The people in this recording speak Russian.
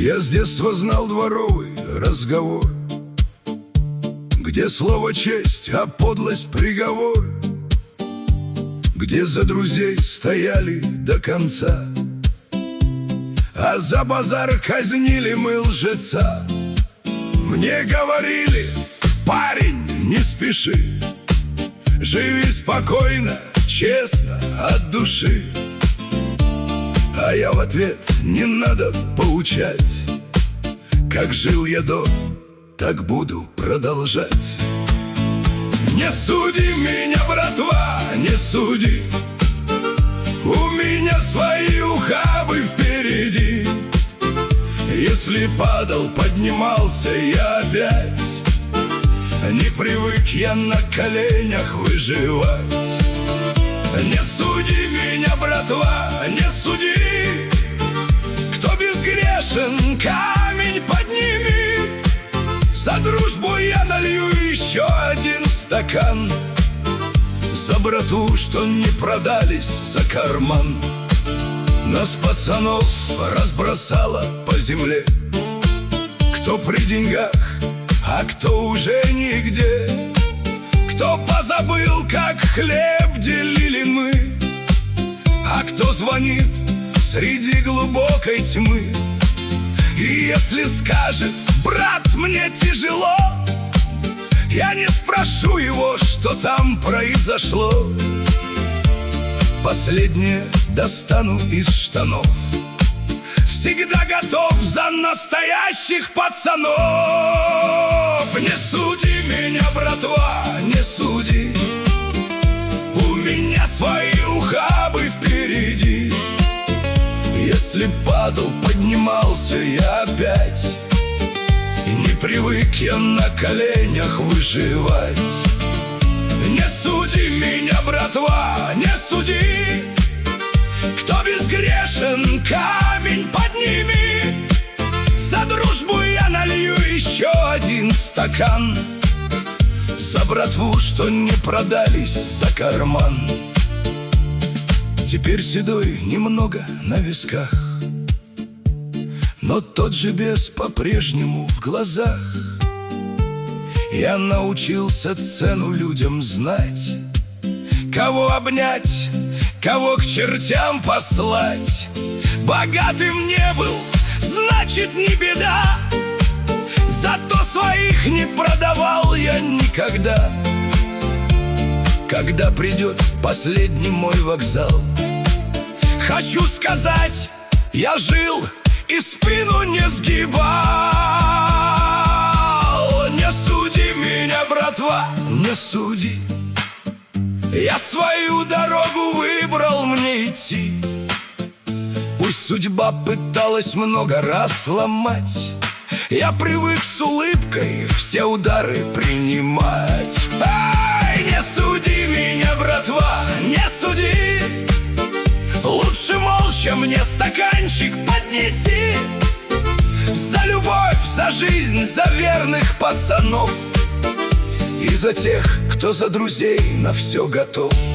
Я с детства знал дворовый разговор, где слово честь, а подлость приговор, где за друзей стояли до конца, а за базар казнили мы лжеца. Мне говорили: парень, не спеши, живи спокойно, честно, от души. А я в ответ: не надо поучать, как жил я до, так буду продолжать. Не суди меня, братва, не суди, у меня свои ухабы впереди. Если падал, поднимался я опять, не привык я на коленях выживать. Не суди меня, братва, не суди, кто безгрешен, камень подними. За дружбу я налью еще один стакан, за братву, что не продались за карман. Нас, пацанов, разбросало по земле, кто при деньгах, а кто уже нигде. Кто позабыл, как хлеб делили мы, а кто звонит среди глубокой тьмы. И если скажет: брат, мне тяжело, я не спрошу его, что там произошло. Последнее достану из штанов, всегда готов за настоящих пацанов. Не суди меня, братва, не суди, у меня свои ухабы впереди. Если падал, поднимался я опять, не привык я на коленях выживать. Не суди меня, братва, не суди, кто безгрешен, камень подними. За дружбу я налью еще один стакан, за братву, что не продались за карман. Теперь седой немного на висках, но тот же бес по-прежнему в глазах. Я научился цену людям знать, кого обнять, кого к чертям послать. Богатым не был, значит, не беда, зато своих не продавал я никогда. Когда придет последний мой вокзал, хочу сказать: я жил и спину не сгибал. Не суди меня, братва, не суди, я свою дорогу выбрал мне идти. Пусть судьба пыталась много раз сломать, я привык с улыбкой все удары принимать. Ай, не суди меня, братва, не суди, лучше молча мне стаканчик поднеси. За любовь, за жизнь, за верных пацанов и за тех, кто за друзей на все готов.